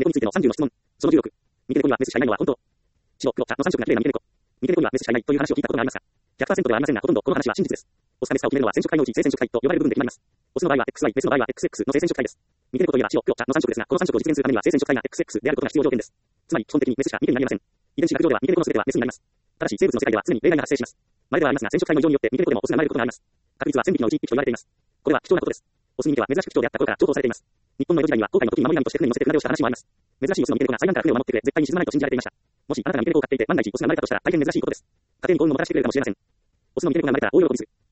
についての30の質問。その16。三毛猫にはメスしかいないのは本当。白、黒、茶の3色が綺麗な三毛猫。三毛猫にはメスしかいないという話を聞いたことがありますが、100% ではありませんが、ほとんどこの話は真実です。オスがメスかを決めるのは染色体のうち性染色体と呼ばれる部分で決まります。オスの場合は XY、メスの場合は XX の性染色体です。三毛猫といえば白、黒、茶の3色ですが、この3色を実現するためには性染色体が XX であることが必要条件です。つまり、基本的にメスしか三毛になりません。遺伝子学上では三毛猫の全てはメスになります。ただし、生物の世界では常に例外が発生します。稀ではありますが、染色体の異常によって三毛猫でもオスが生まれることがあります。確率は1000匹のうち1匹と言われています。これは貴重なことです。オスに見ては珍しく貴重であったことから重宝されています。日本の江戸時代には航海の時に守り神として船に乗せて船出をした話もあります。珍しいオスの三毛猫が災難から船を守ってくれ、絶対に沈まないと信じられていました。もしあなたが三毛猫を飼っていて、万が一オスが生まれたとしたら大変珍しいことです。家庭に幸運をもたらしてくれるかもしれません。オスの三毛猫が生まれたら大喜びする。